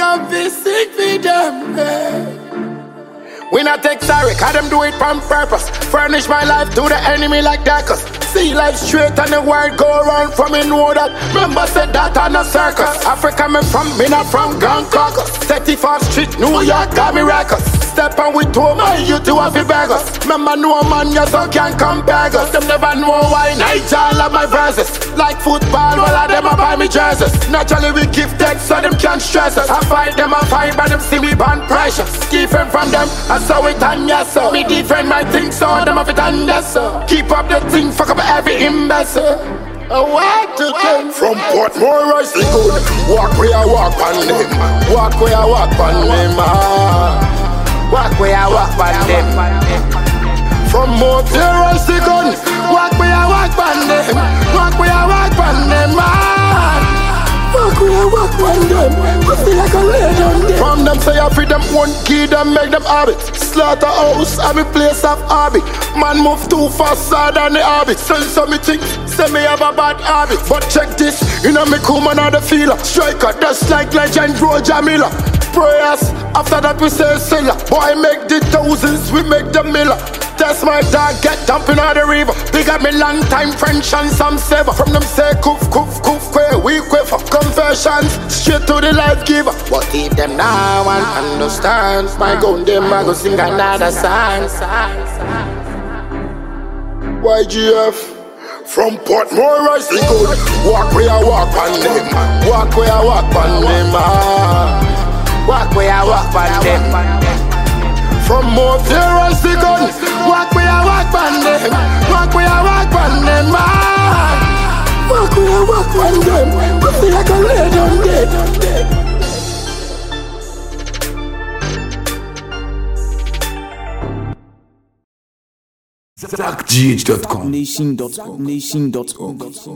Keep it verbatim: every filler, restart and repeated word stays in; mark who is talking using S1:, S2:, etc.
S1: can be sick for them. eh. We not take sorry, cause them do it on purpose. Furnish my life to the enemy like Dacus. See life straight and the world go around for me know that. Remember said that on a circus. Africa me from, me not from Grand Caucus. thirty-fourth Street, New York got me records. Step on with two my you two have to beg us. Remember no man you so can't compare us. Them never know why Nigel love my verses. Like football, all of them a buy me jerseys. Naturally we give thanks so them can't stress us. I fight them, I fight but them see me born precious. Different from them, I saw it on yes sir. Me different my things so them have it on yes sir. Keep up the thing, fuck up every imbecile. Oh, what to them? From Portmore, I see good. Walk where I walk on them. Walk where I walk on them. Ah. Walk where I walk on them. From Mount there, I see gun. Walk where I walk on them. Walk where I walk on them. Ah. Walk where I walk on them. I feel like a lay on them. From them say I free them one key, them make them habits. Slaughterhouse, I'm a place of hobby. Man move too fast than the habit. Send some me think, say me have a bad habit. But check this, you know me cool man on the feeler. Striker, just like legend Roger Miller. Prayers, after that we say siller. Boy make the thousands, we make the miller. That's my dog, get dumping on the river. Big up me long time French and some sever. From them say koof, koof, koof, quay, we quiver. Confessions, straight to the life giver. But if them now and understand, my gun them I go sing another song. Y G F from Portmore, I see good. Walk where I walk on them. Walk where I walk on them. Ah. Walk where I walk on them. From Mount there, I see gun. Walk where I walk on them. Walk where I walk on them. Ah. Walk where I walk on them. I feel like a lay down dead.
S2: Zach G H dot com
S3: Nation dot com. Nation dot com.